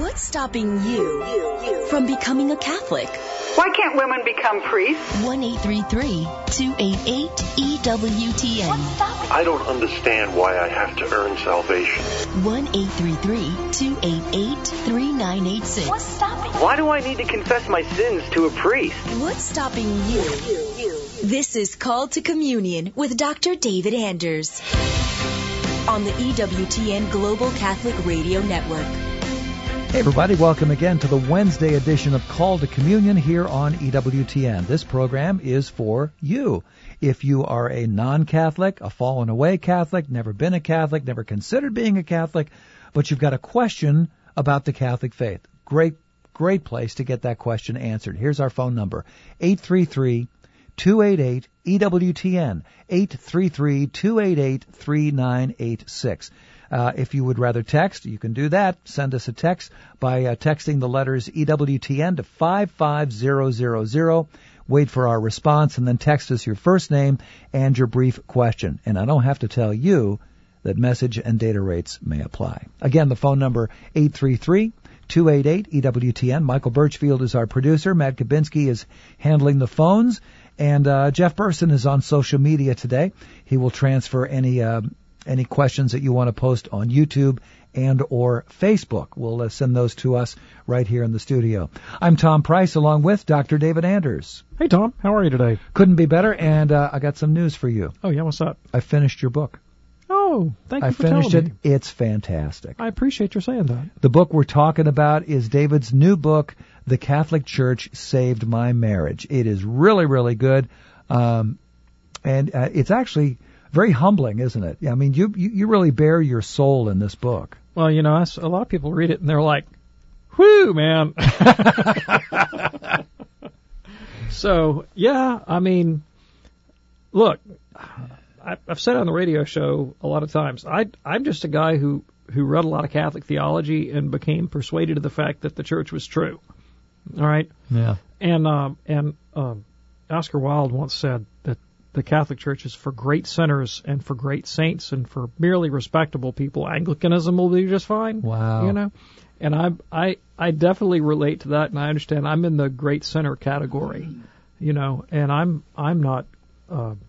What's stopping you from becoming a Catholic? Why can't women become priests? 1-833-288-EWTN. I don't understand why I have to earn salvation. 1-833-288-3986. What's stopping you? Why do I need to confess my sins to a priest? What's stopping you? This is Called to Communion with Dr. David Anders on the EWTN Global Catholic Radio Network. Hey everybody, welcome again to the Wednesday edition of Call to Communion here on EWTN. This program is for you. If you are a non-Catholic, a fallen away Catholic, never been a Catholic, never considered being a Catholic, but you've got a question about the Catholic faith, great place to get that question answered. Here's our phone number, 833-288-EWTN, 833-288-3986. If you would rather text, you can do that. Send us a text by texting the letters EWTN to 55000. Wait for our response and then text us your first name and your brief question. And I don't have to tell you that message and data rates may apply. Again, the phone number 833-288-EWTN. Michael Birchfield is our producer. Matt Kabinski is handling the phones. And Jeff Burson is on social media today. He will transfer any questions that you want to post on YouTube and or Facebook. We'll send those to us right here in the studio. I'm Tom Price along with Dr. David Anders. Hey, Tom. How are you today? Couldn't be better, and I got some news for you. Oh, yeah? What's up? I finished your book. Oh, thank you for telling me. I finished it. It's fantastic. I appreciate your saying that. The book we're talking about is David's new book, The Catholic Church Saved My Marriage. It is really, really good, and it's actually very humbling, isn't it? I mean, you really bare your soul in this book. Well, you know, a lot of people read it and they're like, whoo, man. So, yeah, I mean, look, I've said on the radio show a lot of times, I'm just a guy who read a lot of Catholic theology and became persuaded of the fact that the church was true. All right? Yeah. And Oscar Wilde once said that the Catholic Church is for great sinners and for great saints, and for merely respectable people, Anglicanism will do just fine. Wow. You know? And I definitely relate to that, and I understand I'm in the great sinner category, you know, and I'm not, I'm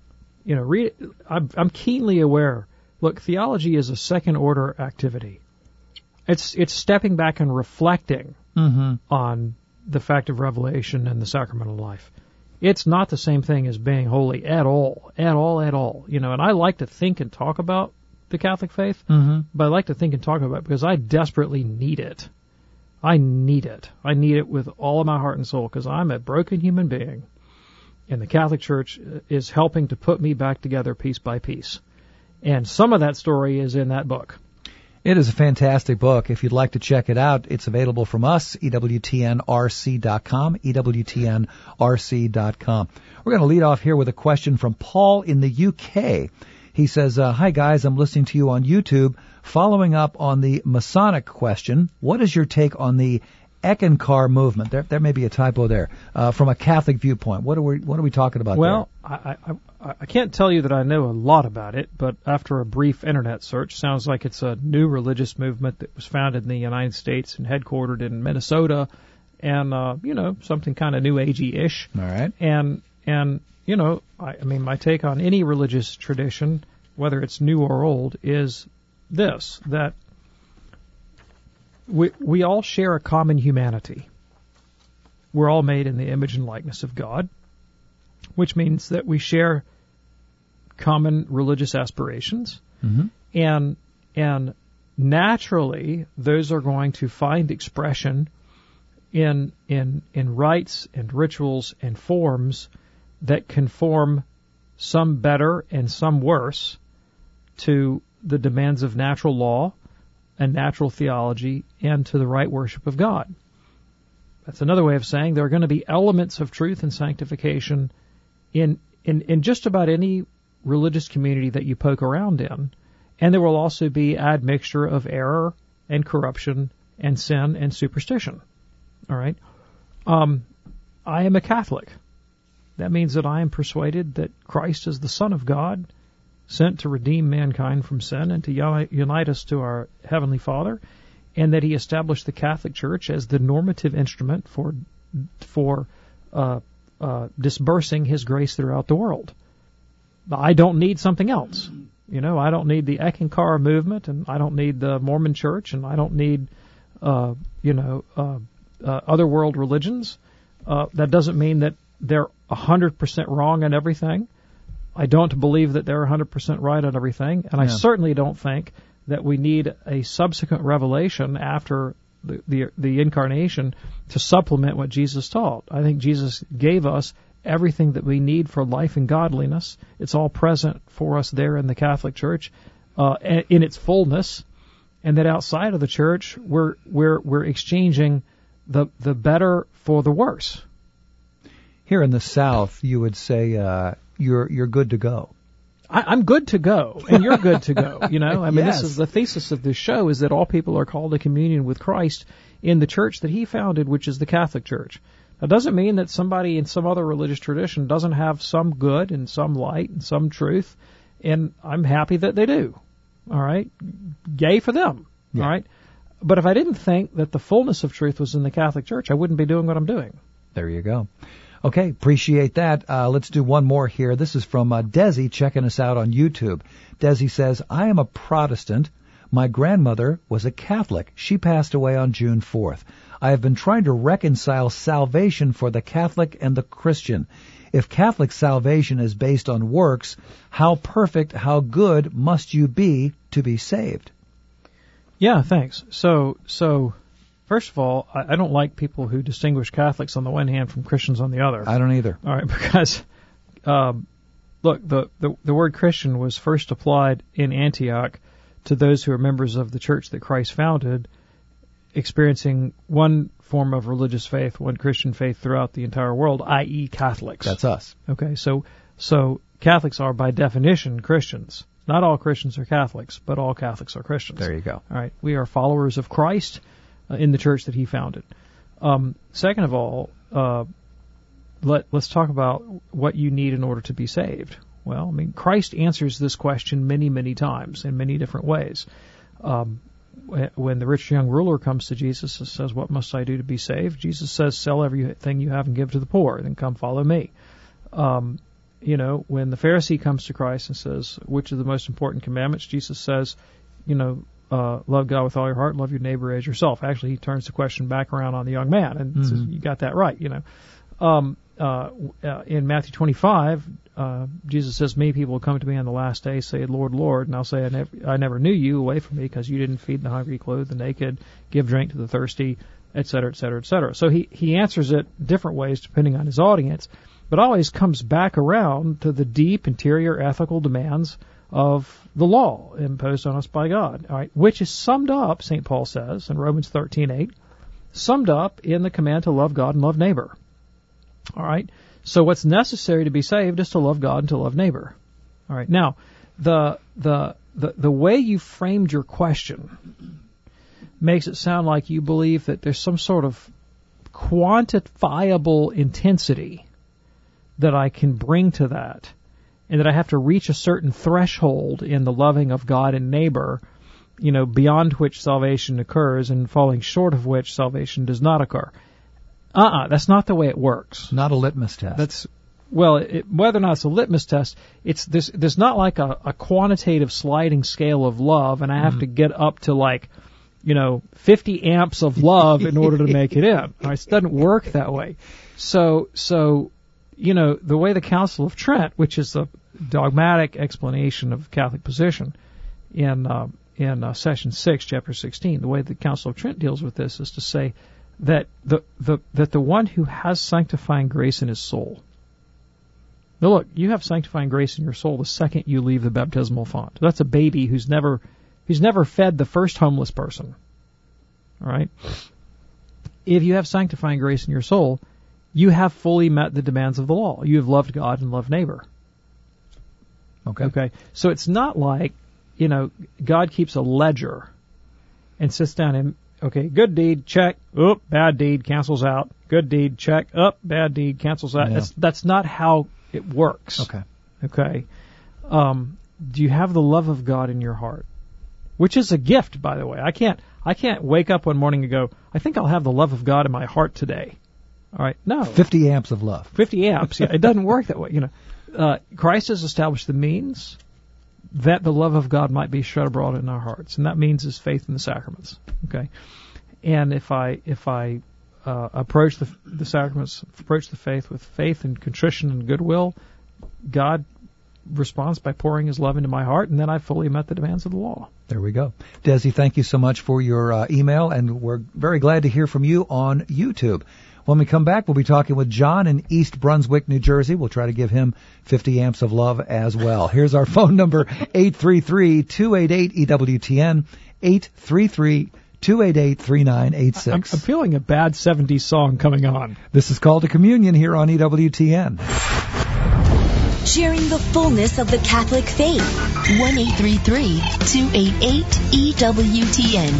keenly aware. Look, theology is a second order activity. It's stepping back and reflecting on the fact of revelation and the sacramental life. It's not the same thing as being holy at all. You know, and I like to think and talk about the Catholic faith, but I like to think and talk about it because I desperately need it. I need it. I need it with all of my heart and soul because I'm a broken human being, and the Catholic Church is helping to put me back together piece by piece. And some of that story is in that book. It is a fantastic book. If you'd like to check it out, it's available from us, EWTNRC.com, EWTNRC.com. We're going to lead off here with a question from Paul in the UK. He says, hi guys, I'm listening to you on YouTube. Following up on the Masonic question, what is your take on the Eckankar movement? There may be a typo there. From a Catholic viewpoint, what are we talking about? Well, I can't tell you that I know a lot about it, but after a brief internet search, sounds like it's a new religious movement that was founded in the United States and headquartered in Minnesota, and something kind of New Agey-ish. All right. And you know, I mean, my take on any religious tradition, whether it's new or old, is this: that we all share a common humanity. We're all made in the image and likeness of God, which means that we share common religious aspirations, and naturally those are going to find expression in rites and rituals and forms that conform, some better and some worse, to the demands of natural law and natural theology and to the right worship of God. That's another way of saying there are going to be elements of truth and sanctification in just about any religious community that you poke around in, and there will also be admixture of error and corruption and sin and superstition. All right? I am a Catholic. That means that I am persuaded that Christ is the Son of God, sent to redeem mankind from sin and to unite us to our Heavenly Father. and that he established the Catholic Church as the normative instrument for dispersing his grace throughout the world. I don't need something else. I don't need the Eckankar movement, and I don't need the Mormon Church, and I don't need, other world religions. That doesn't mean that they're 100% wrong on everything. I don't believe that they're 100% right on everything, and I certainly don't think that we need a subsequent revelation after the incarnation to supplement what Jesus taught. I think Jesus gave us everything that we need for life and godliness. It's all present for us there in the Catholic Church, in its fullness, and that outside of the Church, we're exchanging the better for the worse. Here in the South, you would say you're good to go. I'm good to go, and you're good to go. Yes. This is the thesis of this show: is that all people are called to communion with Christ in the church that He founded, which is the Catholic Church. That doesn't mean that somebody in some other religious tradition doesn't have some good and some light and some truth, and I'm happy that they do. All right? Yay for them. Yeah. All right? But if I didn't think that the fullness of truth was in the Catholic Church, I wouldn't be doing what I'm doing. There you go. Okay, appreciate that. Let's do one more here. This is from Desi checking us out on YouTube. Desi says, I am a Protestant. My grandmother was a Catholic. She passed away on June 4th. I have been trying to reconcile salvation for the Catholic and the Christian. If Catholic salvation is based on works, how perfect, how good must you be to be saved? Yeah, thanks. So first of all, I don't like people who distinguish Catholics on the one hand from Christians on the other. I don't either. All right, because look, the word Christian was first applied in Antioch to those who are members of the church that Christ founded, experiencing one form of religious faith, one Christian faith throughout the entire world, i.e. Catholics. That's us. Okay, so Catholics are by definition Christians. Not all Christians are Catholics, but all Catholics are Christians. There you go. All right, we are followers of Christ in the church that He founded. Second of all, let's talk about what you need in order to be saved. Well, I mean, Christ answers this question many, many times in many different ways. When the rich young ruler comes to Jesus and says, what must I do to be saved? Jesus says, sell everything you have and give to the poor, then come follow me. When the Pharisee comes to Christ and says, which are the most important commandments? Jesus says, love God with all your heart, love your neighbor as yourself. Actually, He turns the question back around on the young man and says, you got that right, In Matthew 25, Jesus says, many people will come to me on the last day, say, Lord, Lord, and I'll say, I never knew you, away from me, because you didn't feed the hungry, clothe the naked, give drink to the thirsty, et cetera, et cetera, et cetera. So he answers it different ways depending on his audience, but always comes back around to the deep interior ethical demands of the law imposed on us by God, all right, which is summed up, St. Paul says, in Romans 13:8, summed up in the command to love God and love neighbor. All right. So what's necessary to be saved is to love God and to love neighbor. All right. Now, the way you framed your question makes it sound like you believe that there's some sort of quantifiable intensity that I can bring to that, and that I have to reach a certain threshold in the loving of God and neighbor, beyond which salvation occurs, and falling short of which salvation does not occur. That's not the way it works. Not a litmus test. Whether or not it's a litmus test, there's not like a quantitative sliding scale of love, and I have to get up to 50 amps of love in order to make it in. All right, it doesn't work that way. So the way the Council of Trent, which is the dogmatic explanation of Catholic position in Session 6, Chapter 16, the way the Council of Trent deals with this is to say that the one who has sanctifying grace in his soul. Now look, you have sanctifying grace in your soul the second you leave the baptismal font. That's a baby who's never fed the first homeless person. All right? If you have sanctifying grace in your soul, you have fully met the demands of the law. You have loved God and loved neighbor. Okay? So it's not like, God keeps a ledger and sits down and, okay, good deed, check. Oop, bad deed, cancels out. Good deed, check. Up, bad deed, cancels out. Yeah. That's not how it works. Okay. Do you have the love of God in your heart? Which is a gift, by the way. I I can't wake up one morning and go, I think I'll have the love of God in my heart today. All right, no. 50 amps of love. 50 amps, yeah. It doesn't work that way, Christ has established the means that the love of God might be shed abroad in our hearts, and that means is faith in the sacraments, okay? And if I approach the sacraments, approach the faith with faith and contrition and goodwill, God responds by pouring His love into my heart, and then I fully met the demands of the law. There we go. Desi, thank you so much for your email, and we're very glad to hear from you on YouTube. When we come back, we'll be talking with John in East Brunswick, New Jersey. We'll try to give him 50 amps of love as well. Here's our phone number, 833-288-EWTN, 833-288-3986. I'm feeling a bad 70s song coming on. This is Call to Communion here on EWTN. Sharing the fullness of the Catholic faith. 1-833-288-EWTN.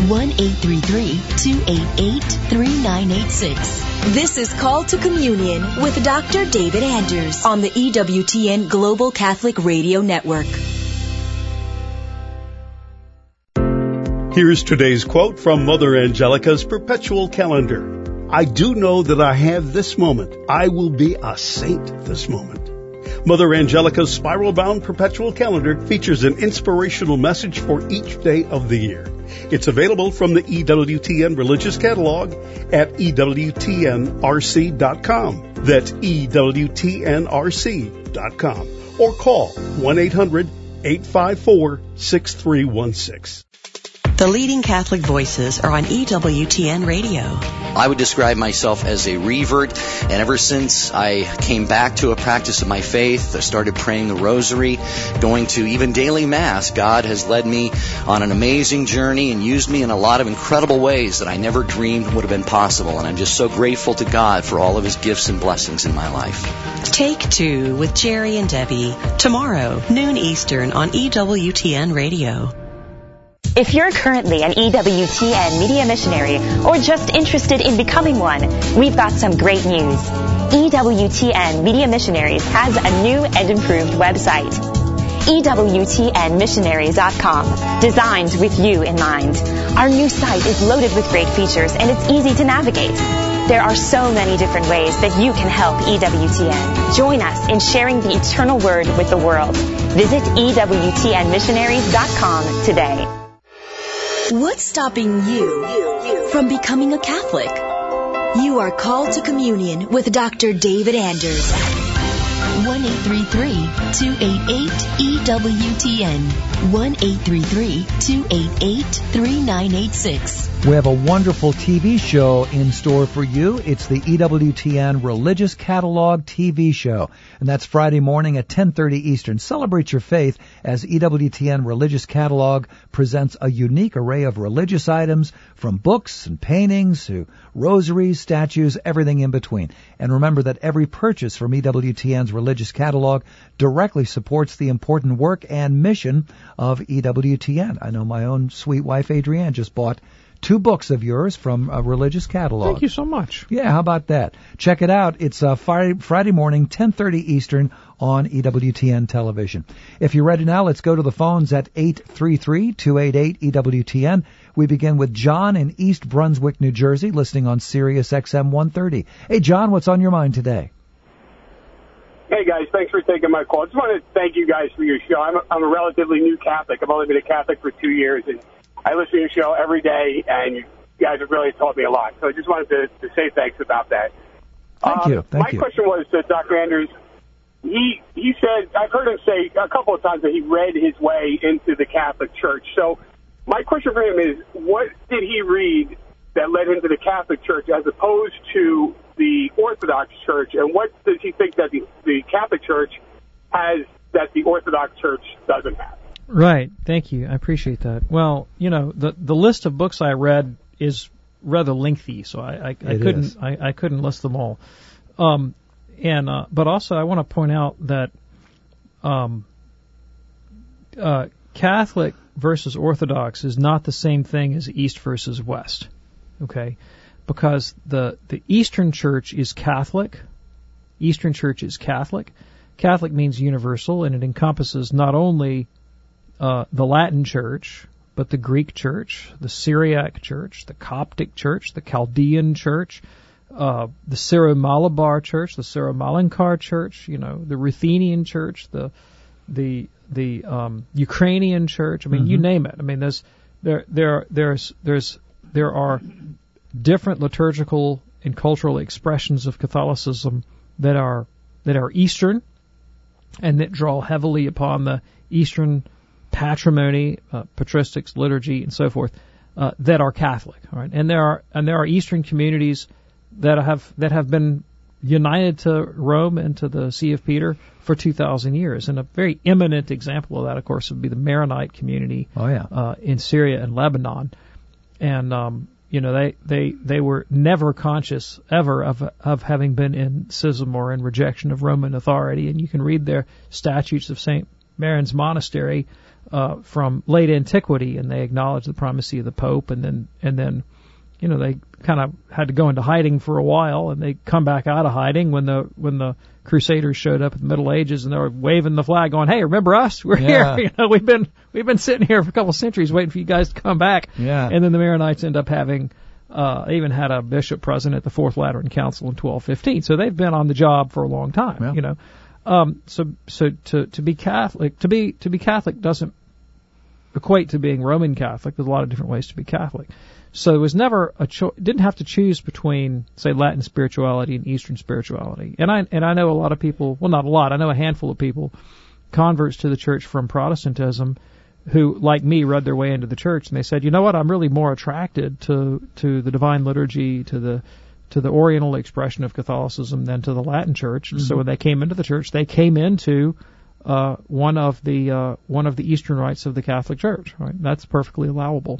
1-833-288-3986. This is Call to Communion with Dr. David Anders on the EWTN Global Catholic Radio Network. Here's today's quote from Mother Angelica's Perpetual Calendar. I do know that I have this moment. I will be a saint this moment. Mother Angelica's spiral-bound perpetual calendar features an inspirational message for each day of the year. It's available from the EWTN Religious Catalog at EWTNRC.com. That's EWTNRC.com. Or call 1-800-854-6316. The leading Catholic voices are on EWTN Radio. I would describe myself as a revert, and ever since I came back to a practice of my faith, I started praying the rosary, going to even daily Mass, God has led me on an amazing journey and used me in a lot of incredible ways that I never dreamed would have been possible, and I'm just so grateful to God for all of His gifts and blessings in my life. Take Two with Jerry and Debbie, tomorrow, noon Eastern on EWTN Radio. If you're currently an EWTN media missionary or just interested in becoming one, we've got some great news. EWTN Media Missionaries has a new and improved website. EWTNmissionaries.com, designed with you in mind. Our new site is loaded with great features and it's easy to navigate. There are so many different ways that you can help EWTN. Join us in sharing the eternal word with the world. Visit EWTNmissionaries.com today. What's stopping you from becoming a Catholic? You are called to communion with Dr. David Anders. 1-833-288-EWTN. 1-833-288-3986. We have a wonderful TV show in store for you. It's the EWTN Religious Catalog TV show. And that's Friday morning at 10:30 Eastern. Celebrate your faith as EWTN Religious Catalog presents a unique array of religious items from books and paintings to rosaries, statues, everything in between. And remember that every purchase from EWTN's Religious Catalog directly supports the important work and mission of EWTN. I know my own sweet wife Adrienne just bought 2 books of yours from a Religious Catalog. Thank you so much. Yeah, how about that? Check it out. It's Friday morning, 10:30 Eastern on EWTN television. If you're ready now, let's go to the phones at 833-288-EWTN. We begin with John in East Brunswick, New Jersey, listening on Sirius XM 130. Hey, John, what's on your mind today? Hey, guys, thanks for taking my call. I just want to thank you guys for your show. I'm a relatively new Catholic. I've only been a Catholic for 2 years, and I listen to your show every day, and you guys have really taught me a lot. So I just wanted to say thanks about that. Thank you. My question was to Dr. Anders. He said, I've heard him say a couple of times that he read his way into the Catholic Church. So my question for him is, what did he read that led him to the Catholic Church as opposed to the Orthodox Church, and what does he think that the Catholic Church has that the Orthodox Church doesn't have? Right. Thank you. I appreciate that. Well, the list of books I read is rather lengthy, so I couldn't list them all. But also I want to point out that Catholic versus Orthodox is not the same thing as East versus West. Okay? Because the Eastern Church is Catholic. Eastern Church is Catholic. Catholic means universal, and it encompasses not only the Latin Church, but the Greek church, the Syriac church, the Coptic church, the Chaldean church, the Syro-Malabar church, the Syro-Malankar church, the Ruthenian church, the Ukrainian church. I mean, you name it. I mean, there are different liturgical and cultural expressions of Catholicism that are Eastern and that draw heavily upon the Eastern patrimony, patristics, liturgy, and so forth, that are Catholic. All right, and there are Eastern communities that have been united to Rome and to the See of Peter for 2,000 years. And a very eminent example of that, of course, would be the Maronite community in Syria and Lebanon. And they were never conscious ever of having been in schism or in rejection of Roman authority. And you can read their statutes of St. Maron's Monastery from late antiquity, and they acknowledge the primacy of the Pope, and then they kind of had to go into hiding for a while, and they come back out of hiding when the Crusaders showed up in the Middle Ages, and they were waving the flag, going, "Hey, remember us? We're here. We've been sitting here for a couple of centuries waiting for you guys to come back." Yeah. And then the Maronites end up having they even had a bishop present at the Fourth Lateran Council in 1215. So they've been on the job for a long time. Yeah. So to be Catholic doesn't equate to being Roman Catholic. There's a lot of different ways to be Catholic. So it was never didn't have to choose between, say, Latin spirituality and Eastern spirituality. And I know a lot of people, well, not a lot, I know a handful of people, converts to the church from Protestantism, who, like me, read their way into the church, and they said, you know what, I'm really more attracted to the divine liturgy, to the Oriental expression of Catholicism than to the Latin church. Mm-hmm. So when they came into the church, they came into one of the Eastern rites of the Catholic Church. Right? That's perfectly allowable.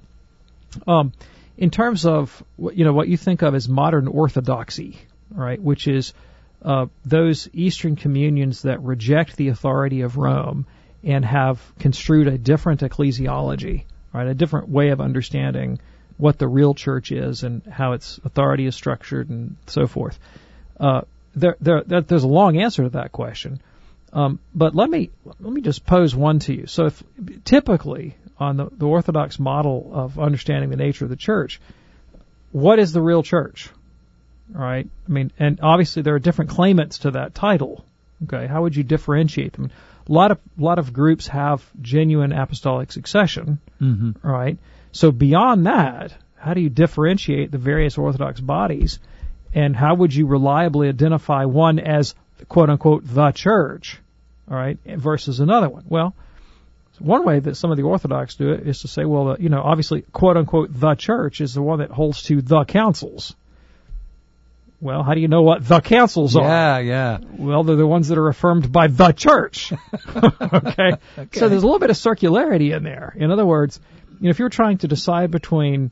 In terms of what you think of as modern orthodoxy, right, which is those Eastern communions that reject the authority of Rome and have construed a different ecclesiology, right, a different way of understanding what the real church is and how its authority is structured and so forth. There's a long answer to that question, but let me just pose one to you. So if typically on the Orthodox model of understanding the nature of the church, what is the real church? Right? I mean, and obviously there are different claimants to that title. Okay, how would you differentiate them? A lot of groups have genuine apostolic succession, right? So beyond that, how do you differentiate the various Orthodox bodies, and how would you reliably identify one as quote unquote the church, all right, versus another one? Well, one way that some of the Orthodox do it is to say, well, obviously, quote unquote, the church is the one that holds to the councils. Well, how do you know what the councils are? Yeah. Well, they're the ones that are affirmed by the church. Okay. So there's a little bit of circularity in there. In other words, if you're trying to decide between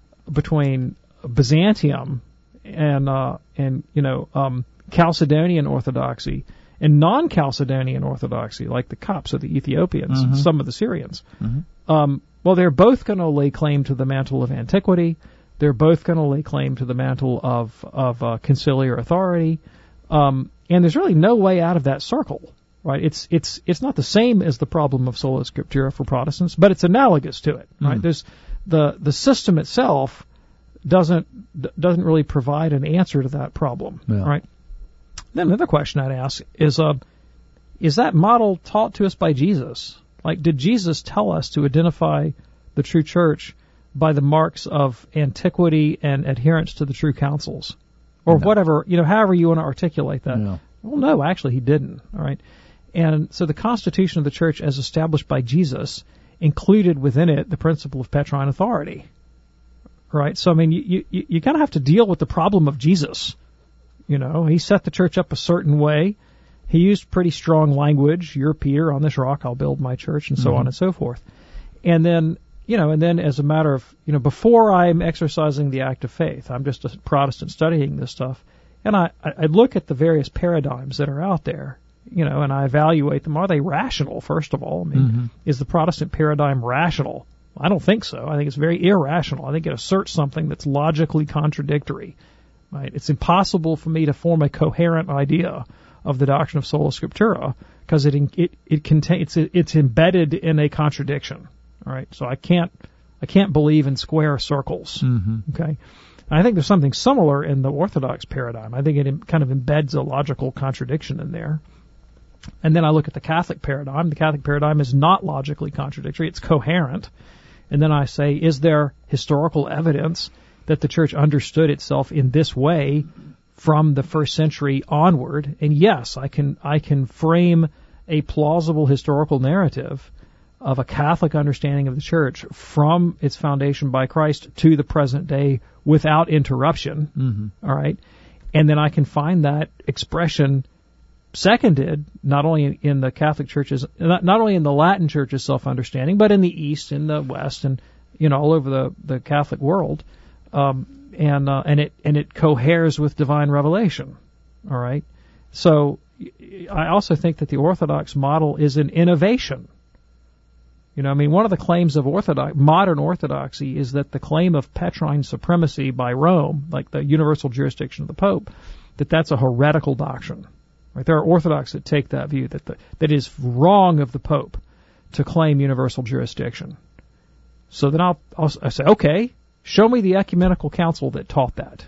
Byzantium and Chalcedonian Orthodoxy and non-Chalcedonian Orthodoxy, like the Copts or the Ethiopians, and some of the Syrians, well, they're both going to lay claim to the mantle of antiquity. They're both going to lay claim to the mantle of conciliar authority, and there's really no way out of that circle, right? It's not the same as the problem of sola scriptura for Protestants, but it's analogous to it, right? There's the system itself doesn't really provide an answer to that problem, right? Then another question I'd ask is that model taught to us by Jesus? Like, did Jesus tell us to identify the true church by the marks of antiquity and adherence to the true councils? Or whatever, however you want to articulate that. No. Well, no, actually he didn't, all right? And so the constitution of the church as established by Jesus included within it the principle of Petrine authority, right? So, I mean, you kind of have to deal with the problem of Jesus. He set the church up a certain way. He used pretty strong language. You're Peter, on this rock I'll build my church, and so on and so forth. And then, as a matter of, before I'm exercising the act of faith, I'm just a Protestant studying this stuff, and I look at the various paradigms that are out there, and I evaluate them. Are they rational, first of all? I mean, is the Protestant paradigm rational? I don't think so. I think it's very irrational. I think it asserts something that's logically contradictory. Right? It's impossible for me to form a coherent idea of the doctrine of sola scriptura because it's embedded in a contradiction. All right, so I can't I can't believe in square circles. Mm-hmm. Okay. And I think there's something similar in the Orthodox paradigm. I think it kind of embeds a logical contradiction in there. And then I look at the Catholic paradigm. The Catholic paradigm is not logically contradictory. It's coherent. And then I say, is there historical evidence that the Church understood itself in this way from the first century onward? And yes, I can frame a plausible historical narrative of a Catholic understanding of the Church from its foundation by Christ to the present day without interruption. Mm-hmm. All right. And then I can find that expression seconded not only in the Catholic churches, not only in the Latin churches' self-understanding, but in the East, in the West, and all over the Catholic world, and it coheres with divine revelation. All right. So I also think that the Orthodox model is an innovation. One of the claims of modern Orthodoxy is that the claim of Petrine supremacy by Rome, like the universal jurisdiction of the Pope, that's a heretical doctrine. Right? There are Orthodox that take that view, that it is wrong of the Pope to claim universal jurisdiction. So then I say, okay, show me the ecumenical council that taught that.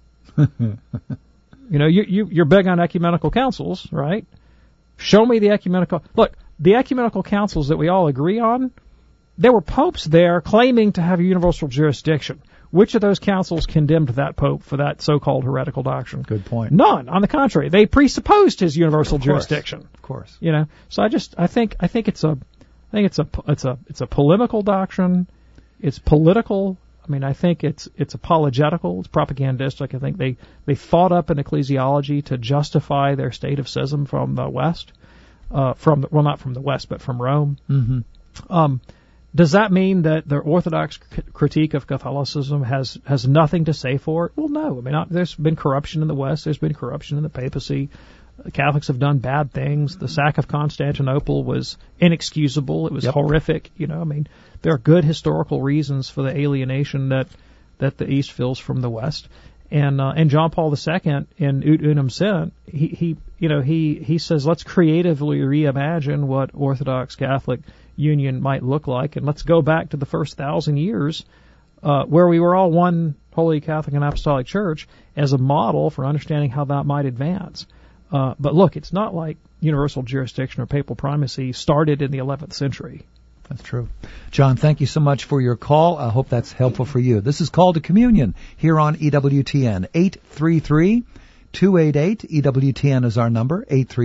You're big on ecumenical councils, right? Show me the ecumenical. Look, the ecumenical councils that we all agree on, there were popes there claiming to have a universal jurisdiction. Which of those councils condemned that pope for that so-called heretical doctrine? Good point. None. On the contrary, they presupposed his universal jurisdiction. Of course. So I think it's a polemical doctrine. It's political. I think it's apologetical. It's propagandistic. I think they thought up an ecclesiology to justify their state of schism from the West, not from the West, but from Rome. Mm-hmm. Does that mean that the Orthodox critique of Catholicism has nothing to say for it? Well, no. There's been corruption in the West. There's been corruption in the papacy. The Catholics have done bad things. The sack of Constantinople was inexcusable. It was horrific. There are good historical reasons for the alienation that the East feels from the West. And John Paul II in Ut Unum Sint, he says, let's creatively reimagine what Orthodox Catholic union might look like, and let's go back to the first 1,000 years where we were all one Holy Catholic and Apostolic Church as a model for understanding how that might advance. But look, it's not like universal jurisdiction or papal primacy started in the 11th century. That's true. John, thank you so much for your call. I hope that's helpful for you. This is Call to Communion here on EWTN. 833-288. EWTN is our number,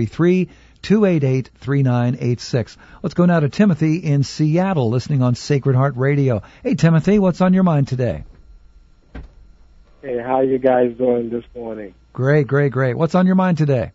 833-288-3986. Let's go now to Timothy in Seattle, listening on Sacred Heart Radio. Hey, Timothy, what's on your mind today? Hey, how you guys doing this morning? Great. What's on your mind today?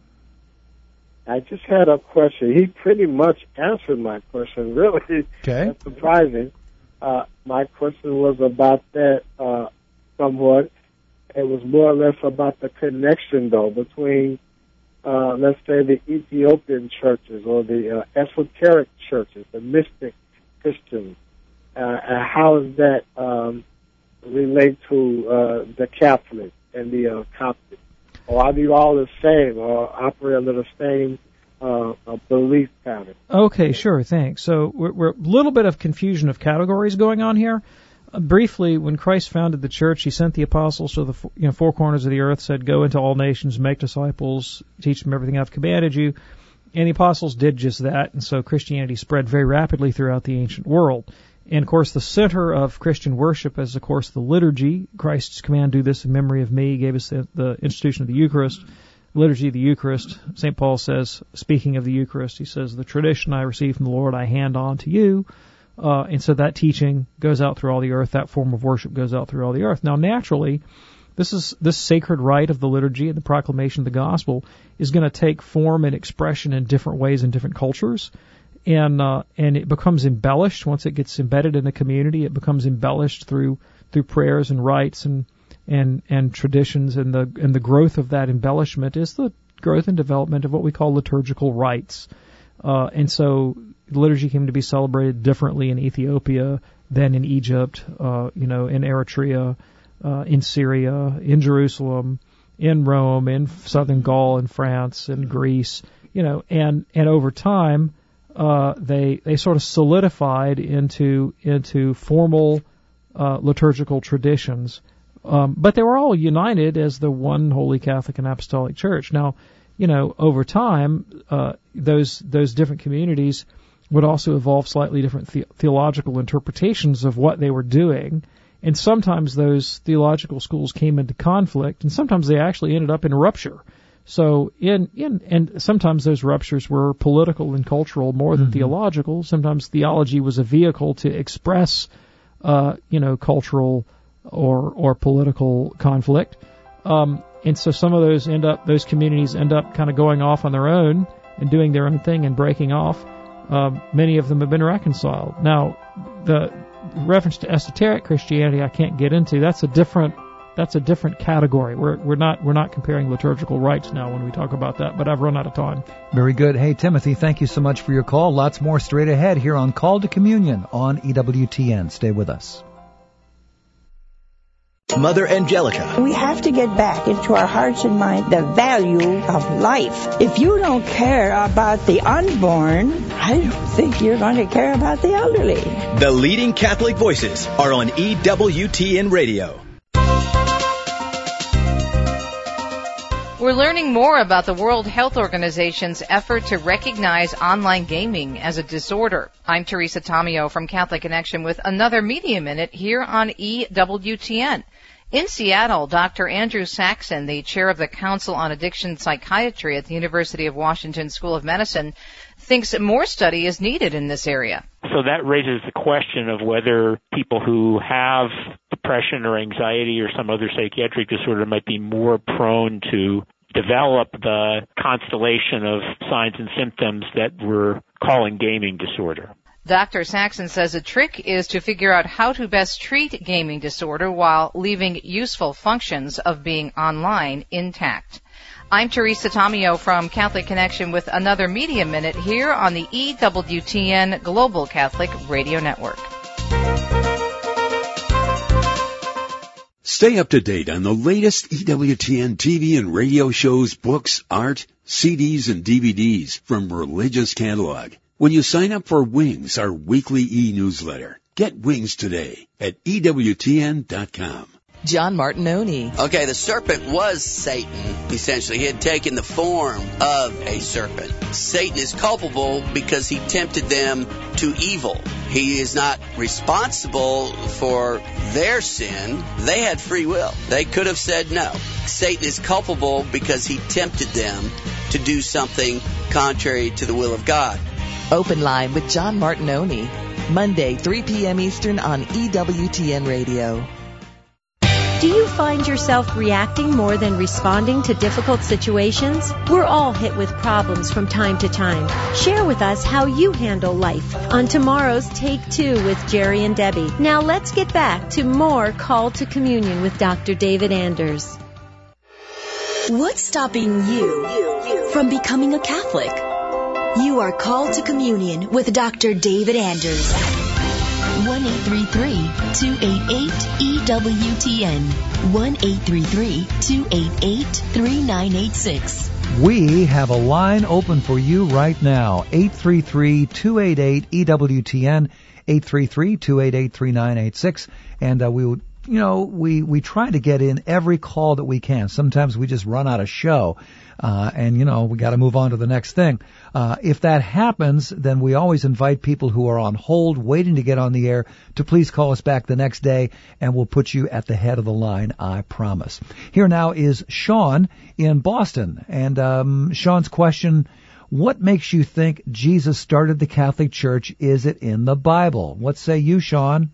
I just had a question. He pretty much answered my question, really. Okay. That's surprising. My question was about that somewhat. It was more or less about the connection, though, between, let's say, the Ethiopian churches or the esoteric churches, the mystic Christians. And how does that relate to the Catholic and the Coptic? Or are they all the same or operate under the same belief pattern? Okay, sure, thanks. So we're a little bit of confusion of categories going on here. Briefly, when Christ founded the church, he sent the apostles to the four corners of the earth, said, go into all nations, make disciples, teach them everything I've commanded you. And the apostles did just that, and so Christianity spread very rapidly throughout the ancient world. And, of course, the center of Christian worship is, of course, the liturgy. Christ's command, do this in memory of me, gave us the institution of the Eucharist, liturgy of the Eucharist. St. Paul says, speaking of the Eucharist, he says, the tradition I received from the Lord I hand on to you. And so that teaching goes out through all the earth. That form of worship goes out through all the earth. Now, naturally, this sacred rite of the liturgy and the proclamation of the gospel is going to take form and expression in different ways in different cultures. And it becomes embellished once it gets embedded in the community. It becomes embellished through prayers and rites and traditions, and the growth of that embellishment is the growth and development of what we call liturgical rites. And so liturgy came to be celebrated differently in Ethiopia than in Egypt, in Eritrea, in Syria, in Jerusalem, in Rome, in southern Gaul, in France, in Greece, and over time, they sort of solidified into formal liturgical traditions. But they were all united as the one Holy Catholic and Apostolic Church. Now, over time, those different communities would also evolve slightly different theological interpretations of what they were doing. And sometimes those theological schools came into conflict, and sometimes they actually ended up in rupture. So and sometimes those ruptures were political and cultural more than theological. Sometimes theology was a vehicle to express, cultural or political conflict. And so some of those communities end up kind of going off on their own and doing their own thing and breaking off. Many of them have been reconciled. Now, the reference to esoteric Christianity I can't get into. That's a different category. We're not comparing liturgical rites now when we talk about that, but I've run out of time. Very good. Hey, Timothy, thank you so much for your call. Lots more straight ahead here on Call to Communion on EWTN. Stay with us. Mother Angelica. We have to get back into our hearts and minds the value of life. If you don't care about the unborn, I don't think you're going to care about the elderly. The leading Catholic voices are on EWTN Radio. We're learning more about the World Health Organization's effort to recognize online gaming as a disorder. I'm Teresa Tomeo from Catholic Connection with another Media Minute here on EWTN. In Seattle, Dr. Andrew Saxon, the chair of the Council on Addiction Psychiatry at the University of Washington School of Medicine, thinks more study is needed in this area. So that raises the question of whether people who have depression or anxiety or some other psychiatric disorder might be more prone to develop the constellation of signs and symptoms that we're calling gaming disorder. Dr. Saxon says the trick is to figure out how to best treat gaming disorder while leaving useful functions of being online intact. I'm Teresa Tomeo from Catholic Connection with another Media Minute here on the EWTN Global Catholic Radio Network. Stay up to date on the latest EWTN TV and radio shows, books, art, CDs, and DVDs from Religious Catalog when you sign up for Wings, our weekly e-newsletter. Get Wings today at EWTN.com. John Martinoni. Okay, the serpent was Satan, essentially. He had taken the form of a serpent. Satan is culpable because he tempted them to evil. He is not responsible for their sin. They had free will. They could have said no. Satan is culpable because he tempted them to do something contrary to the will of God. Open Line with John Martinoni. Monday, 3 p.m. Eastern on EWTN Radio. Do you find yourself reacting more than responding to difficult situations? We're all hit with problems from time to time. Share with us how you handle life on tomorrow's Take Two with Jerry and Debbie. Now let's get back to more Call to Communion with Dr. David Anders. What's stopping you from becoming a Catholic? You are called to communion with Dr. David Anders. 1-833-288-EWTN. 1-833-288-3986. We have a line open for you right now. 833-288-EWTN. 833-288-3986. And we try to get in every call that we can. Sometimes we just run out of show. And we got to move on to the next thing. If that happens, then we always invite people who are on hold, waiting to get on the air, to please call us back the next day, and we'll put you at the head of the line, I promise. Here now is Sean in Boston. And Sean's question, what makes you think Jesus started the Catholic Church? Is it in the Bible? What say you, Sean?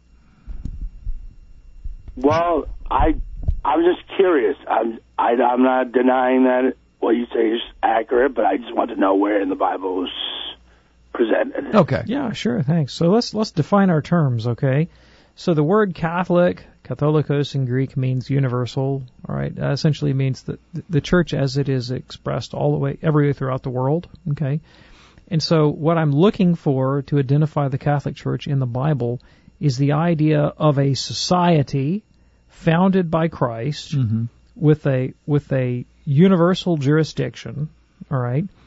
Well, I'm just curious. I'm not denying that what you say is accurate, but I just want to know where in the Bible it was presented. Okay. Yeah, sure, thanks. So let's define our terms, okay? So the word Catholic, Katholikos in Greek, means universal, all right? Essentially means that the church as it is expressed everywhere throughout the world, okay? And so what I'm looking for to identify the Catholic Church in the Bible is the idea of a society founded by Christ with a universal jurisdiction, all right,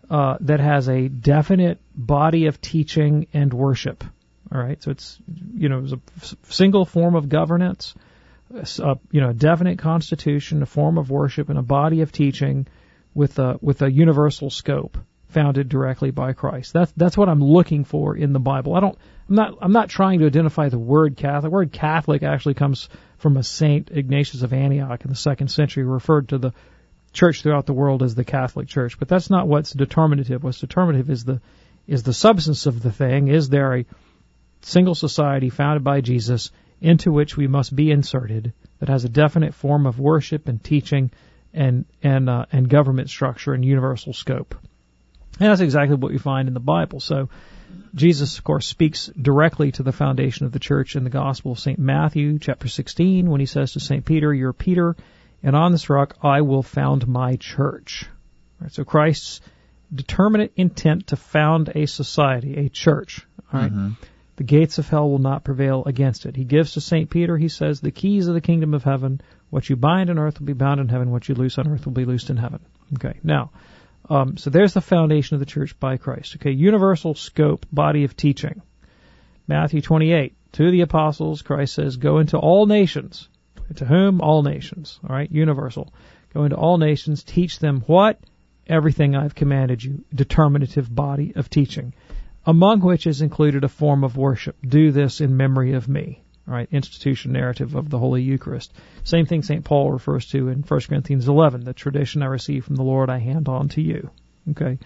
that has a definite body of teaching and worship. All right, so it's a single form of governance, a definite constitution, a form of worship, and a body of teaching with a universal scope founded directly by Christ. That's what I'm looking for in the Bible. I'm not trying to identify the word Catholic. The word Catholic actually comes from a Saint Ignatius of Antioch in the 2nd century, referred to the church throughout the world as the Catholic Church. But that's not what's determinative. What's determinative is the substance of the thing. Is there a single society founded by Jesus into which we must be inserted that has a definite form of worship and teaching and government structure and universal scope? And that's exactly what we find in the Bible. So Jesus, of course, speaks directly to the foundation of the church in the Gospel of St. Matthew, chapter 16, when he says to St. Peter, "You're Peter, and on this rock I will found my church." Right, so Christ's determinate intent to found a society, a church. All right? Mm-hmm. The gates of hell will not prevail against it. He gives to St. Peter, he says, the keys of the kingdom of heaven. What you bind on earth will be bound in heaven. What you loose on earth will be loosed in heaven. Okay, now, so there's the foundation of the church by Christ. Okay, universal scope, body of teaching. Matthew 28, to the apostles, Christ says, go into all nations. To whom? All nations. All right, universal. Go into all nations, teach them what? Everything I've commanded you. Determinative body of teaching, among which is included a form of worship. Do this in memory of me. All right, institution narrative of the Holy Eucharist. Same thing St. Paul refers to in 1 Corinthians 11. The tradition I received from the Lord I hand on to you. Okay,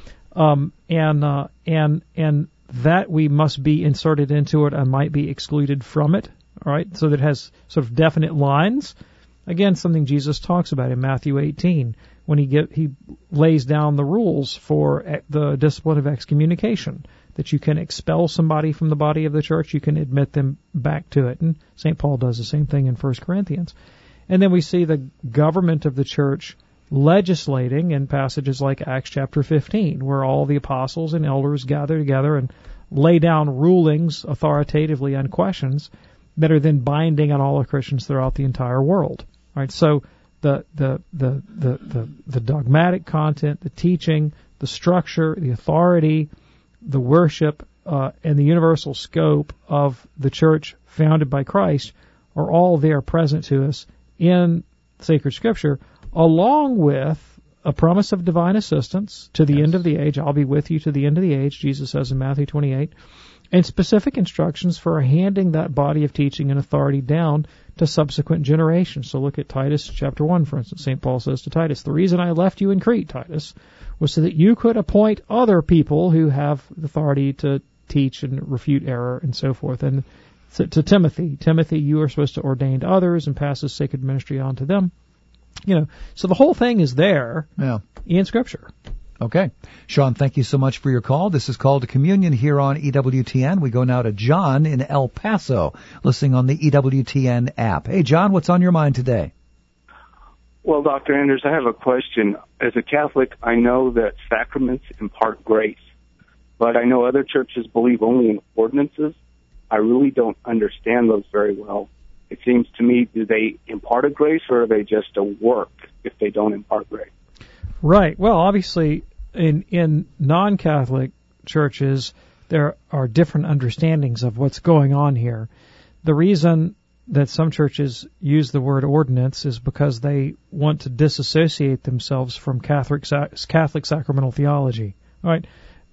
and that we must be inserted into it and might be excluded from it. All right, so that it has sort of definite lines. Again, something Jesus talks about in Matthew 18 when he lays down the rules for the discipline of excommunication, that you can expel somebody from the body of the church, you can admit them back to it. And St. Paul does the same thing in 1 Corinthians. And then we see the government of the church legislating in passages like Acts chapter 15, where all the apostles and elders gather together and lay down rulings authoritatively on questions that are then binding on all the Christians throughout the entire world. Right? So the dogmatic content, the teaching, the structure, the authority, the worship, and the universal scope of the church founded by Christ are all there present to us in sacred Scripture, along with a promise of divine assistance to the end of the age. I'll be with you to the end of the age, Jesus says in Matthew 28, and specific instructions for handing that body of teaching and authority down to subsequent generations. So look at Titus chapter 1, for instance. St. Paul says to Titus, the reason I left you in Crete, Titus, was so that you could appoint other people who have the authority to teach and refute error and so forth. And to Timothy, you are supposed to ordain others and pass this sacred ministry on to them. So the whole thing is there in Scripture. Okay. Sean, thank you so much for your call. This is Call to Communion here on EWTN. We go now to John in El Paso, listening on the EWTN app. Hey, John, what's on your mind today? Well, Dr. Anders, I have a question. As a Catholic, I know that sacraments impart grace, but I know other churches believe only in ordinances. I really don't understand those very well. It seems to me, do they impart a grace, or are they just a work if they don't impart grace? Right. Well, obviously, in non-Catholic churches, there are different understandings of what's going on here. The reason that some churches use the word ordinance is because they want to disassociate themselves from Catholic sacramental theology. All right.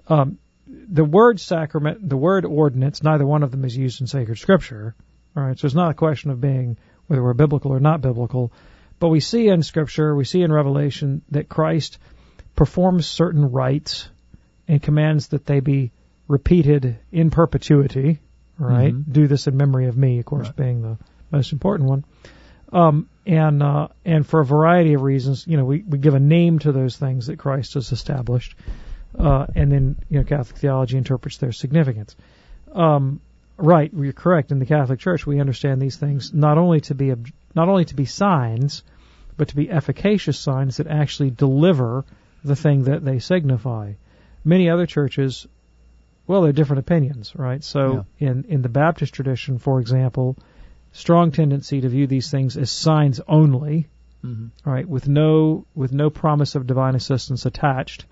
The word sacrament, the word ordinance, neither one of them is used in sacred Scripture. All right. So it's not a question of being whether we're biblical or not biblical. But we see in Scripture, we see in Revelation that Christ performs certain rites and commands that they be repeated in perpetuity, right? Mm-hmm. Do this in memory of me, of course, being the most important one. And for a variety of reasons, we give a name to those things that Christ has established, and then, Catholic theology interprets their significance. Right, you're correct. In the Catholic Church, we understand these things not only to be signs, but to be efficacious signs that actually deliver the thing that they signify. Many other churches, well, there are different opinions, right? So in the Baptist tradition, for example, strong tendency to view these things as signs only, right, with no promise of divine assistance attached.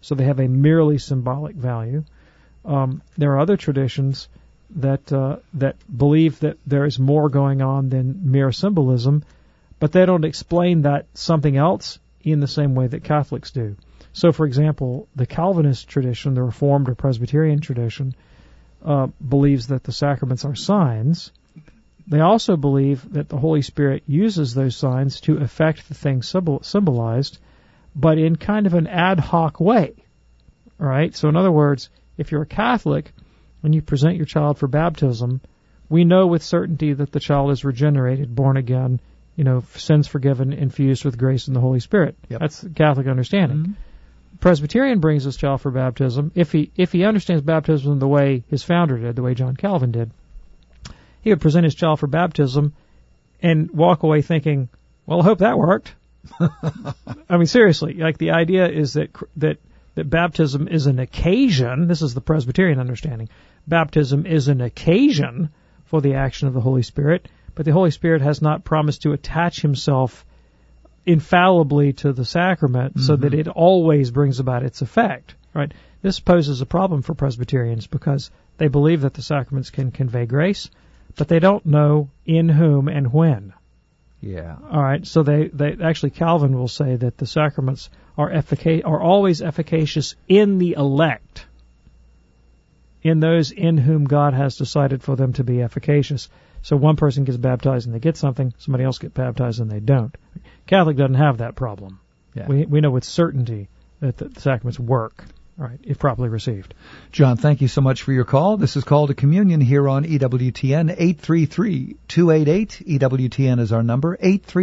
so they have a merely symbolic value. There are other traditions that believe that there is more going on than mere symbolism, but they don't explain that something else in the same way that Catholics do. So, for example, the Calvinist tradition, the Reformed or Presbyterian tradition, believes that the sacraments are signs. They also believe that the Holy Spirit uses those signs to affect the things symbolized, but in kind of an ad hoc way. All right? So, in other words, if you're a Catholic and you present your child for baptism, we know with certainty that the child is regenerated, born again, sins forgiven, infused with grace and the Holy Spirit. Yep. That's the Catholic understanding. Mm-hmm. Presbyterian brings his child for baptism. If he understands baptism the way his founder did, the way John Calvin did, he would present his child for baptism and walk away thinking, well, I hope that worked. I mean, seriously, like the idea is that baptism is an occasion. This is the Presbyterian understanding. Baptism is an occasion for the action of the Holy Spirit, but the Holy Spirit has not promised to attach himself infallibly to the sacrament so that it always brings about its effect. Right? This poses a problem for Presbyterians because they believe that the sacraments can convey grace, but they don't know in whom and when. Yeah. All right. So they actually, Calvin will say that the sacraments are always efficacious in the elect, in those in whom God has decided for them to be efficacious. So one person gets baptized and they get something, somebody else gets baptized and they don't. Catholic doesn't have that problem. Yeah. We know with certainty that the sacraments work, all right, if properly received. John, thank you so much for your call. This is Call to Communion here on EWTN, 833-288. EWTN is our number,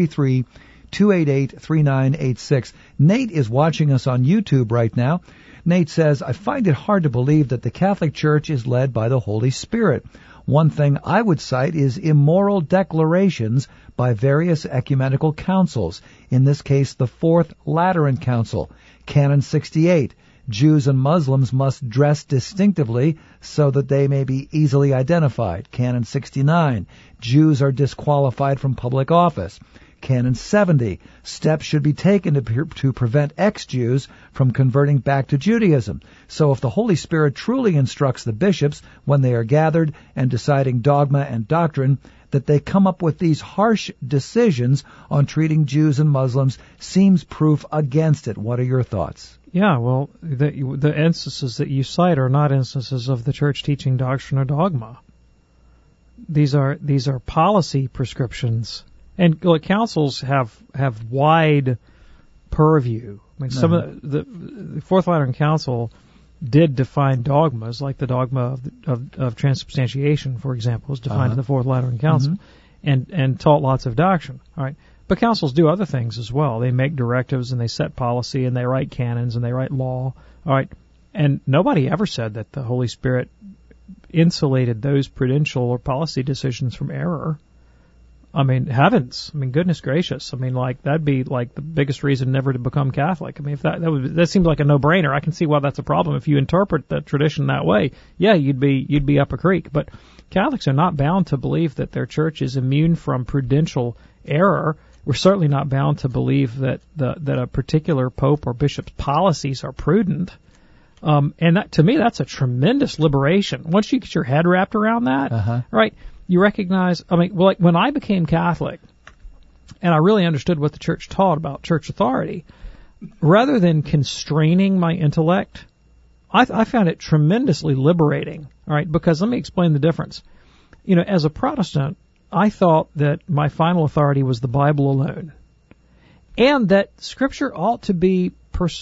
833-288-3986. Nate is watching us on YouTube right now. Nate says, I find it hard to believe that the Catholic Church is led by the Holy Spirit. One thing I would cite is immoral declarations by various ecumenical councils, in this case the Fourth Lateran Council. Canon 68, Jews and Muslims must dress distinctively so that they may be easily identified. Canon 69, Jews are disqualified from public office. Canon 70, steps should be taken to prevent ex-Jews from converting back to Judaism. So if the Holy Spirit truly instructs the bishops when they are gathered and deciding dogma and doctrine, that they come up with these harsh decisions on treating Jews and Muslims seems proof against it. What are your thoughts? Yeah, well, the instances that you cite are not instances of the Church teaching doctrine or dogma. These are policy prescriptions. And councils have wide purview. I mean, some of the Fourth Lateran Council did define dogmas, like the dogma of transubstantiation, for example, is defined in the Fourth Lateran Council, and taught lots of doctrine. All right, but councils do other things as well. They make directives and they set policy and they write canons and they write law. All right, and nobody ever said that the Holy Spirit insulated those prudential or policy decisions from error. I mean, heavens. I mean, goodness gracious. I mean, like, that'd be like the biggest reason never to become Catholic. I mean, if that seems like a no-brainer. I can see why that's a problem. If you interpret the tradition that way, yeah, you'd be up a creek. But Catholics are not bound to believe that their church is immune from prudential error. We're certainly not bound to believe that a particular pope or bishop's policies are prudent. And that, to me, that's a tremendous liberation. Once you get your head wrapped around that, right? You recognize, I mean, well, like when I became Catholic and I really understood what the church taught about church authority, rather than constraining my intellect, I found it tremendously liberating, all right, because let me explain the difference. You know, as a Protestant, I thought that my final authority was the Bible alone, and that Scripture ought to be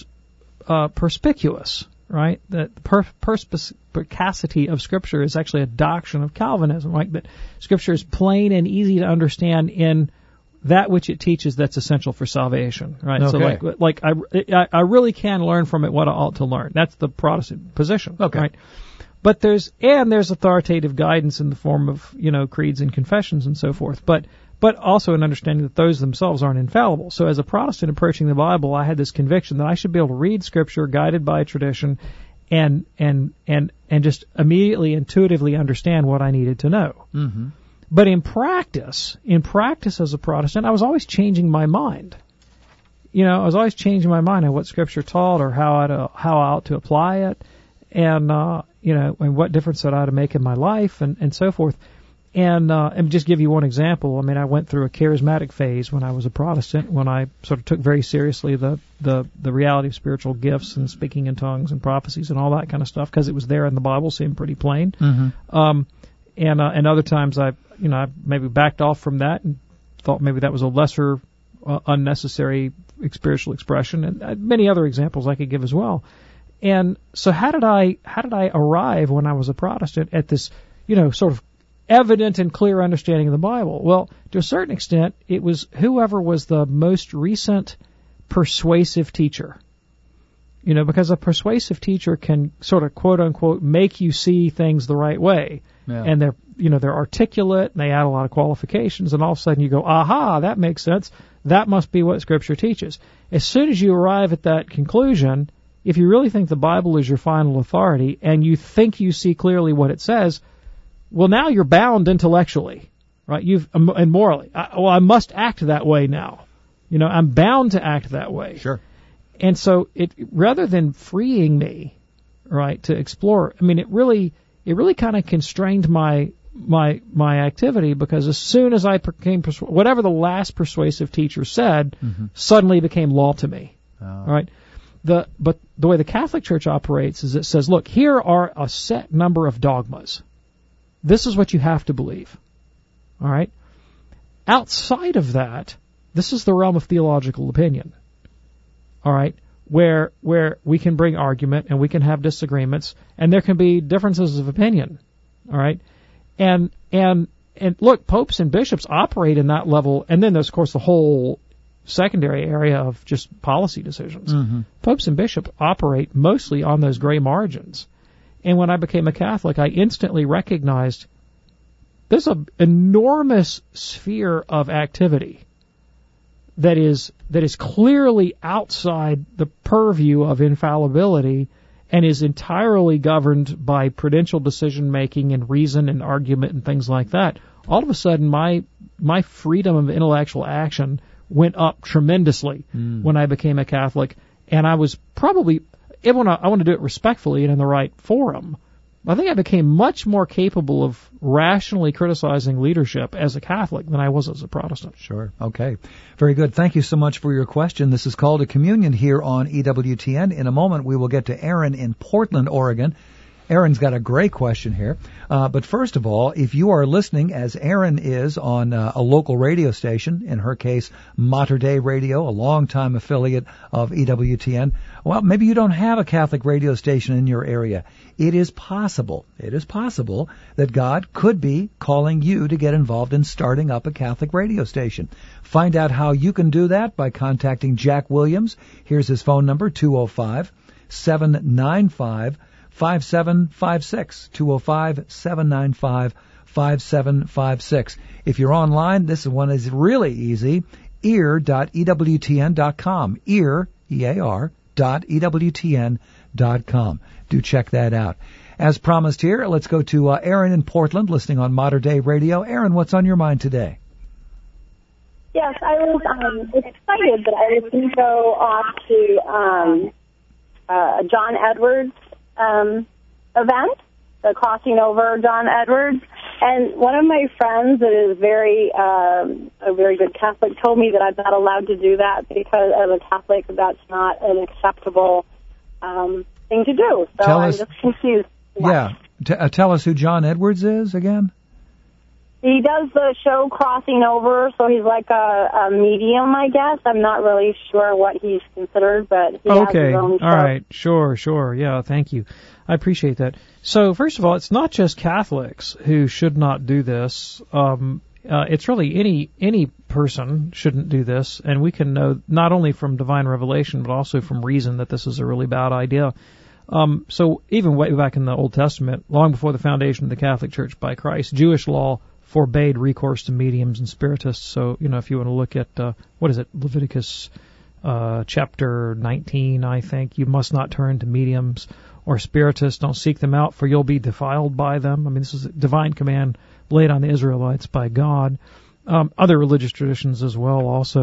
perspicuous. Right, that the perspicacity of Scripture is actually a doctrine of Calvinism. Right, that Scripture is plain and easy to understand in that which it teaches that's essential for salvation. Right, okay. So like I really can learn from it what I ought to learn. That's the Protestant position. Okay, right. But there's authoritative guidance in the form of creeds and confessions and so forth. But also an understanding that those themselves aren't infallible. So as a Protestant approaching the Bible, I had this conviction that I should be able to read Scripture guided by tradition and just immediately, intuitively understand what I needed to know. Mm-hmm. But in practice as a Protestant, I was always changing my mind. I was always changing my mind on what Scripture taught or how I ought to apply it, and and what difference that I ought to make in my life, and so forth. And just give you one example. I mean, I went through a charismatic phase when I was a Protestant, when I sort of took very seriously the reality of spiritual gifts and speaking in tongues and prophecies and all that kind of stuff, because it was there in the Bible, seemed pretty plain. Mm-hmm. And other times I maybe backed off from that and thought maybe that was a lesser unnecessary spiritual expression, and many other examples I could give as well. And so how did I arrive when I was a Protestant at this, sort of evident and clear understanding of the Bible? Well, to a certain extent, it was whoever was the most recent persuasive teacher. Because a persuasive teacher can sort of quote unquote make you see things the right way. Yeah. And they're articulate and they add a lot of qualifications, and all of a sudden you go, aha, that makes sense. That must be what Scripture teaches. As soon as you arrive at that conclusion, if you really think the Bible is your final authority and you think you see clearly what it says, well, now you're bound intellectually, right? And morally. I must act that way now. I'm bound to act that way. Sure. And so rather than freeing me, right, to explore, I mean, it really kind of constrained my activity, because as soon as I became whatever the last persuasive teacher said, suddenly became law to me. All right. But the way the Catholic Church operates is it says, look, here are a set number of dogmas. This is what you have to believe. All right? Outside of that, this is the realm of theological opinion. All right? Where we can bring argument and we can have disagreements, and there can be differences of opinion. All right? And look, popes and bishops operate in that level, and then there's, of course, the whole secondary area of just policy decisions. Mm-hmm. Popes and bishops operate mostly on those gray margins. And when I became a Catholic, I instantly recognized there's an enormous sphere of activity that is clearly outside the purview of infallibility and is entirely governed by prudential decision making and reason and argument and things like that. All of a sudden, my freedom of intellectual action went up tremendously when I became a Catholic, and I was probably, I want to do it respectfully and in the right forum, I think I became much more capable of rationally criticizing leadership as a Catholic than I was as a Protestant. Sure. Okay. Very good. Thank you so much for your question. This is Call to Communion here on EWTN. In a moment, we will get to Aaron in Portland, Oregon. Aaron's got a great question here. But first of all, if you are listening, as Aaron is, on a local radio station, in her case, Mater Dei Radio, a longtime affiliate of EWTN, well, maybe you don't have a Catholic radio station in your area. It is possible that God could be calling you to get involved in starting up a Catholic radio station. Find out how you can do that by contacting Jack Williams. Here's his phone number, 205-795-5756, 205-795-5756. If you're online, this one is really easy, ear.ewtn.com, ear.ewtn.com. Do check that out. As promised here, let's go to Aaron in Portland, listening on Mater Dei Radio. Aaron, what's on your mind today? Yes, I was excited that I was going to go off to John Edwards' event, the Crossing Over John Edwards. And one of my friends that is a very good Catholic told me that I'm not allowed to do that because as a Catholic, that's not an acceptable thing to do. So I'm just confused. Yeah. Tell us who John Edwards is again. He does the show Crossing Over, so he's like a medium, I guess. I'm not really sure what he's considered, but he has his own show. All right. Sure. Yeah, thank you. I appreciate that. So, first of all, it's not just Catholics who should not do this. It's really any person shouldn't do this, and we can know not only from divine revelation, but also from reason that this is a really bad idea. So even way back in the Old Testament, long before the foundation of the Catholic Church by Christ, Jewish law forbade recourse to mediums and spiritists. So, if you want to look at, Leviticus chapter 19, I think, you must not turn to mediums or spiritists. Don't seek them out, for you'll be defiled by them. I mean, this is a divine command laid on the Israelites by God. Other religious traditions as well also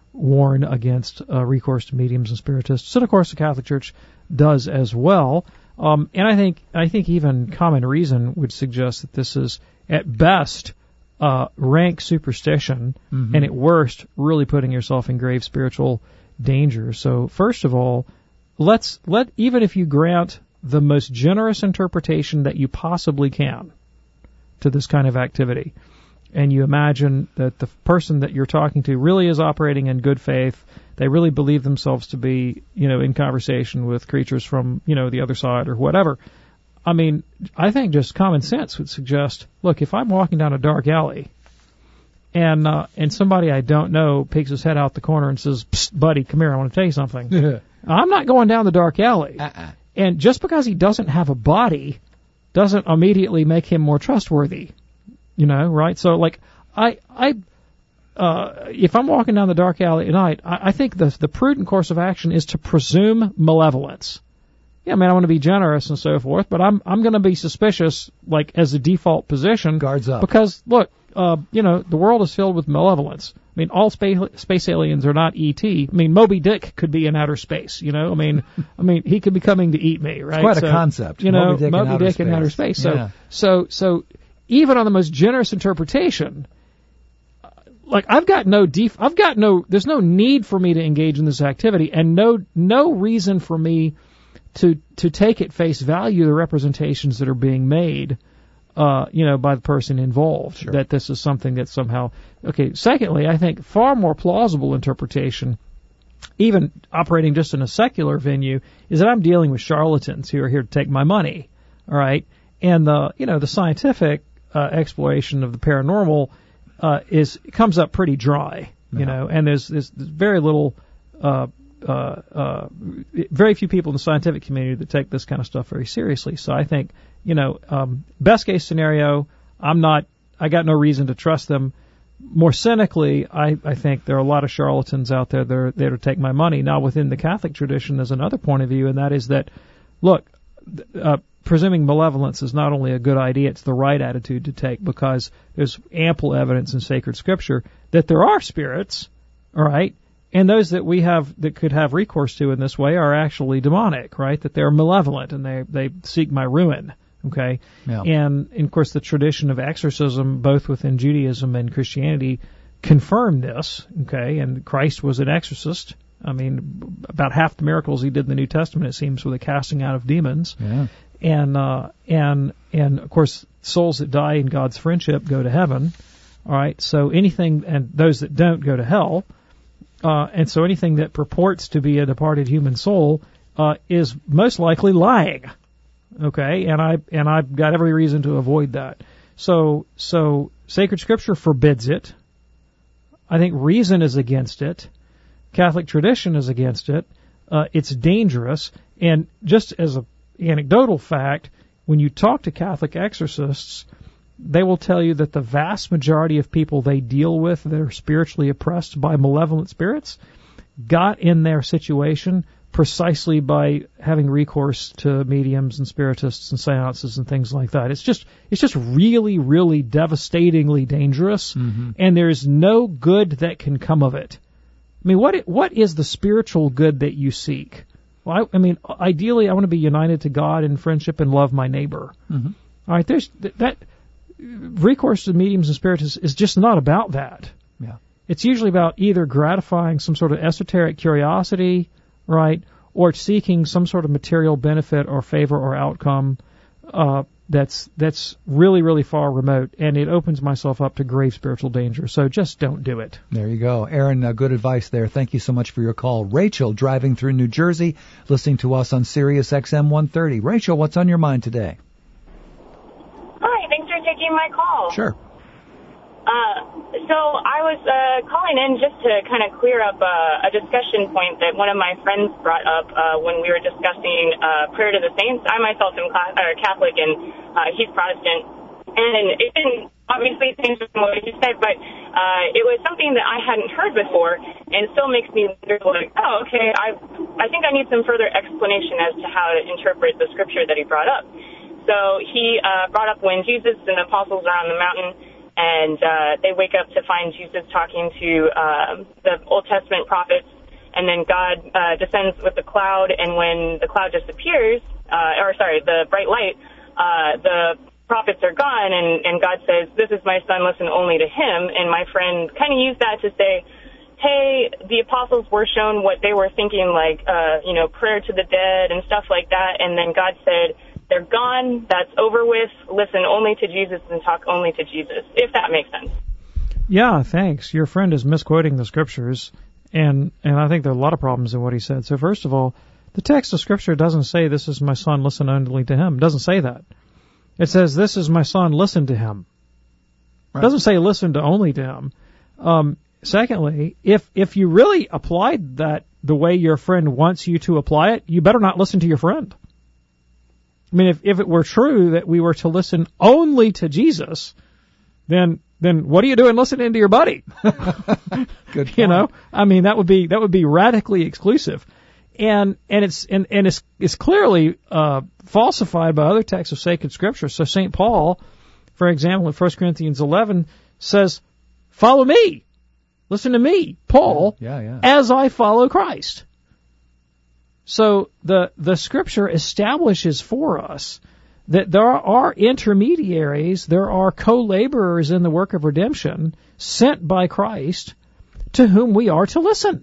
warn against recourse to mediums and spiritists, and of course the Catholic Church does as well. And I think even common reason would suggest that this is at best rank superstition, and at worst really putting yourself in grave spiritual danger. So first of all, even if you grant the most generous interpretation that you possibly can to this kind of activity, and you imagine that the person that you're talking to really is operating in good faith, they really believe themselves to be, in conversation with creatures from, the other side or whatever. I mean, I think just common sense would suggest, look, if I'm walking down a dark alley and somebody I don't know peeks his head out the corner and says, "Psst, buddy, come here, I want to tell you something." I'm not going down the dark alley. And just because he doesn't have a body doesn't immediately make him more trustworthy. Right? So, like, if I'm walking down the dark alley at night, I think the prudent course of action is to presume malevolence. Yeah, I want to be generous and so forth, but I'm going to be suspicious, like, as a default position. Guards up. Because, look, the world is filled with malevolence. All space aliens are not E.T. Moby Dick could be in outer space, he could be coming to eat me, right? It's quite a concept. Moby Dick in outer space. So even on the most generous interpretation, like, there's no need for me to engage in this activity, and no reason for me to take at face value the representations that are being made, by the person involved, sure, that this is something that somehow, okay. Secondly, I think far more plausible interpretation, even operating just in a secular venue, is that I'm dealing with charlatans who are here to take my money, all right? And the scientific exploration of the paranormal comes up pretty dry, and there's very little, very few people in the scientific community that take this kind of stuff very seriously. So I think, best case scenario, I got no reason to trust them. More cynically, I think there are a lot of charlatans out there that are there to take my money. Now, within the Catholic tradition, there's another point of view, and that is that, look, presuming malevolence is not only a good idea, it's the right attitude to take, because there's ample evidence in sacred scripture that there are spirits, all right, and those that we have that could have recourse to in this way are actually demonic, right? That they're malevolent and they seek my ruin, okay? Yeah. And of course the tradition of exorcism, both within Judaism and Christianity, confirm this, okay? And Christ was an exorcist. About half the miracles he did in the New Testament, it seems, were the casting out of demons. Yeah. And of course, souls that die in God's friendship go to heaven. All right. So anything, and those that don't go to hell. And so anything that purports to be a departed human soul is most likely lying. Okay. And I've got every reason to avoid that. So sacred scripture forbids it. I think reason is against it. Catholic tradition is against it. It's dangerous. And just as an anecdotal fact, when you talk to Catholic exorcists, they will tell you that the vast majority of people they deal with that are spiritually oppressed by malevolent spirits got in their situation precisely by having recourse to mediums and spiritists and seances and things like that. It's just really, really devastatingly dangerous, and there's no good that can come of it. What is the spiritual good that you seek? Well, ideally, I want to be united to God in friendship and love my neighbor. All right, there's that recourse to mediums and spiritists is just not about that. Yeah, it's usually about either gratifying some sort of esoteric curiosity, right, or seeking some sort of material benefit or favor or outcome that's really, really far remote, and it opens myself up to grave spiritual danger. So just don't do it. There you go. Aaron, good advice there. Thank you so much for your call. Rachel, driving through New Jersey, listening to us on Sirius XM 130. Rachel, what's on your mind today? Hi, thanks for taking my call. Sure. So I was calling in just to kind of clear up a discussion point that one of my friends brought up when we were discussing prayer to the saints. I myself am Catholic, and he's Protestant. And it didn't obviously change from what he said, but it was something that I hadn't heard before, and still makes me wonder, like, oh, okay, I think I need some further explanation as to how to interpret the scripture that he brought up. So he brought up when Jesus and the apostles are on the mountain, and they wake up to find Jesus talking to the Old Testament prophets, and then God descends with the cloud, and when the cloud disappears, the bright light, the prophets are gone, and God says, "This is my son, listen only to him." And my friend kind of used that to say, hey, the apostles were shown what they were thinking, like, prayer to the dead and stuff like that, and then God said, they're gone, that's over with, listen only to Jesus and talk only to Jesus, if that makes sense. Yeah, thanks. Your friend is misquoting the scriptures, and I think there are a lot of problems in what he said. So first of all, the text of scripture doesn't say, this is my son, listen only to him. It doesn't say that. It says, this is my son, listen to him. Right. It doesn't say listen to only to him. Secondly, if you really applied that the way your friend wants you to apply it, you better not listen to your friend. I mean, if it were true that we were to listen only to Jesus, then what are you doing listening to your buddy? Good point. You know, I mean, that would be radically exclusive, and it's clearly falsified by other texts of sacred scripture. So St. Paul, for example, in 1 Corinthians 11 says, "Follow me." Listen to me, Paul, as I follow Christ. So the scripture establishes for us that there are intermediaries, there are co-laborers in the work of redemption sent by Christ to whom we are to listen.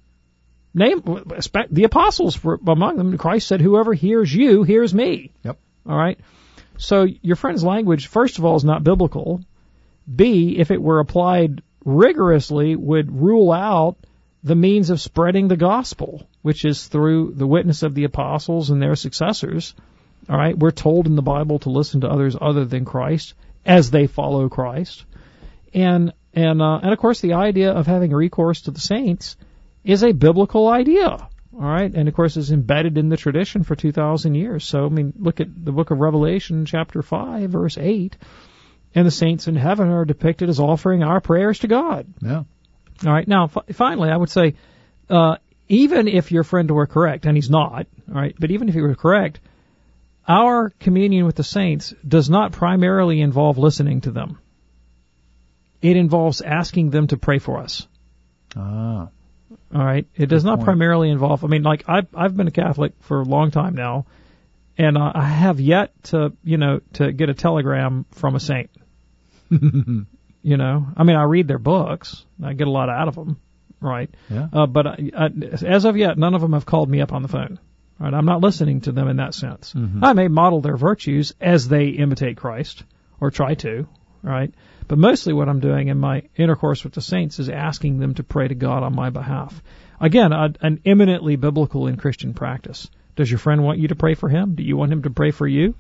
The apostles were among them. Christ said, whoever hears you, hears me. Yep. All right? So your friend's language, first of all, is not biblical. B, if it were applied rigorously, would rule out the means of spreading the gospel, which is through the witness of the apostles and their successors. All right, we're told in the Bible to listen to others other than Christ as they follow Christ, and of course the idea of having recourse to the saints is a biblical idea. All right, and of course is embedded in the tradition for 2,000 years. So I mean, look at the book of Revelation, chapter 5, verse 8. And the saints in heaven are depicted as offering our prayers to God. Yeah. All right. Now, finally, I would say, even if your friend were correct, and he's not, all right, but even if he were correct, our communion with the saints does not primarily involve listening to them. It involves asking them to pray for us. Ah. All right. It does not primarily involve. I mean, like I've been a Catholic for a long time now, and I have yet to get a telegram from a saint. You know, I mean, I read their books. I get a lot out of them, right? Yeah. But as of yet, none of them have called me up on the phone. Right? I'm not listening to them in that sense. Mm-hmm. I may model their virtues as they imitate Christ, or try to, right? But mostly what I'm doing in my intercourse with the saints is asking them to pray to God on my behalf. Again, an eminently biblical and Christian practice. Does your friend want you to pray for him? Do you want him to pray for you?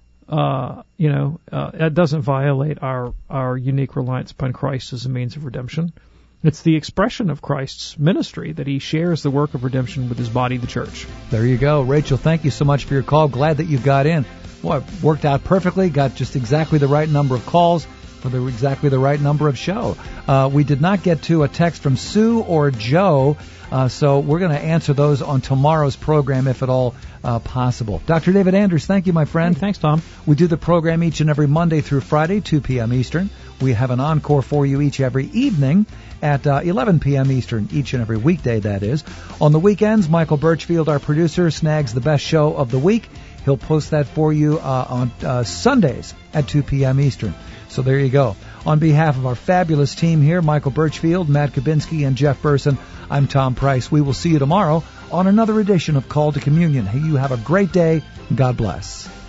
That doesn't violate our unique reliance upon Christ as a means of redemption. It's the expression of Christ's ministry that he shares the work of redemption with his body, the church. There you go. Rachel, thank you so much for your call. Glad that you got in. Boy, it worked out perfectly. Got just exactly the right number of calls for exactly the right number of show. We did not get to a text from Sue or Joe, so we're going to answer those on tomorrow's program if at all possible. Dr. David Anders, thank you, my friend. Hey, thanks, Tom. We do the program each and every Monday through Friday, 2 p.m. Eastern. We have an encore for you each every evening at 11 p.m. Eastern, each and every weekday, that is. On the weekends, Michael Birchfield, our producer, snags the best show of the week. He'll post that for you on Sundays at 2 p.m. Eastern. So there you go. On behalf of our fabulous team here, Michael Birchfield, Matt Kabinski, and Jeff Burson, I'm Tom Price. We will see you tomorrow on another edition of Call to Communion. Hey, you have a great day. God bless.